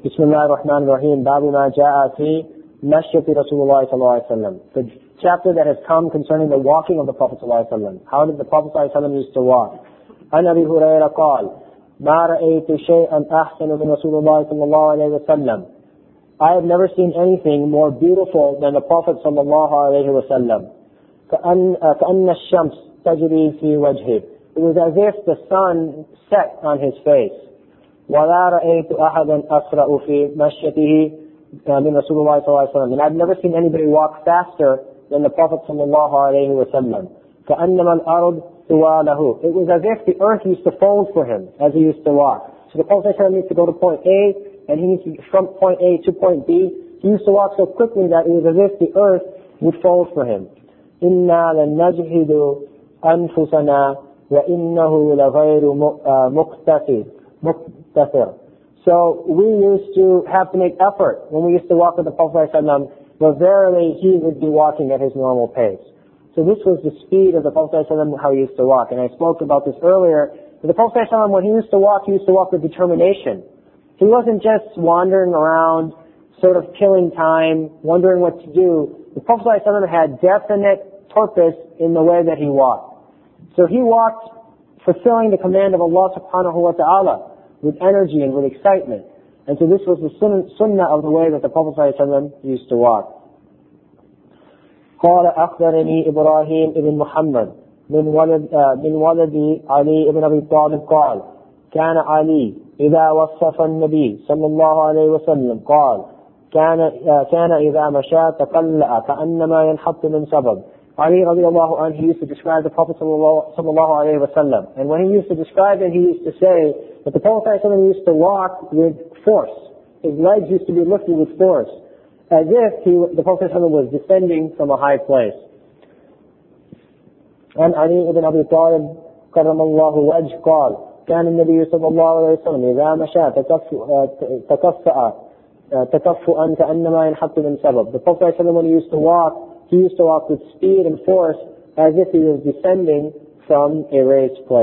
بسم الله الرحمن الرحيم باب ما جاء في مشية رسول الله صلى الله عليه وسلم. The chapter that has come concerning the walking of the Prophet صلى الله عليه وسلم. How did the Prophet صلى الله عليه وسلم used to walk? عن أبي هريرة قال ما رأيت شيئا أحسن من رسول الله صلى الله عليه وسلم. I have never seen anything more beautiful than the Prophet صلى الله عليه وسلم. كأن الشمس تجري في وجهه. It was as if the sun set on his face. ولا رأيت أحدا أسرع في مشيته من رسول الله صلى الله عليه وسلم. And I've never seen anybody walk faster than the Prophet صلى الله عليه وسلم. كأنما الأرض طواله. It was as if the earth used to fold for him as he used to walk. So the Prophet needs to go to point A, and he needs to from point A to point B. He used to walk so quickly that it was as if the earth would fold for him. إنا لنجهد أنفسنا وإنه لغير مقتصر. So we used to have to make effort when we used to walk with the Prophet ﷺ, but verily he would be walking at his normal pace. So this was the speed of the Prophet ﷺ, how he used to walk. And I spoke about this earlier. The Prophet ﷺ, when he used to walk with determination. He wasn't just wandering around, sort of killing time, wondering what to do. The Prophet ﷺ had definite purpose in the way that he walked. So he walked fulfilling the command of Allah subhanahu wa ta'ala with energy and with excitement. And so this was the sunnah of the way that the Prophet ﷺ used to walk. قال أخبرني إبراهيم بن محمد من ولد علي بن أبي طالب قال كان علي إذا وصف النبي صلى الله عليه وسلم قال كان إذا مشى تقلأ كأنما ينحط من سبب. Ali radiallahu anhu, he used to describe the Prophet sallallahu alayhi wa sallam. And when he used to describe it, he used to say that the Prophet used to walk with force. His legs used to be lifted with force, as if the Prophet was descending from a high place. And Ali ibn Abi Talib كرم الله وجهه قال كان النبي صلى الله عليه وسلم إذا مشى تكفؤا كأنما ينحط من سبب. The Prophet when he used to walk with speed and force as if he was descending from a raised place.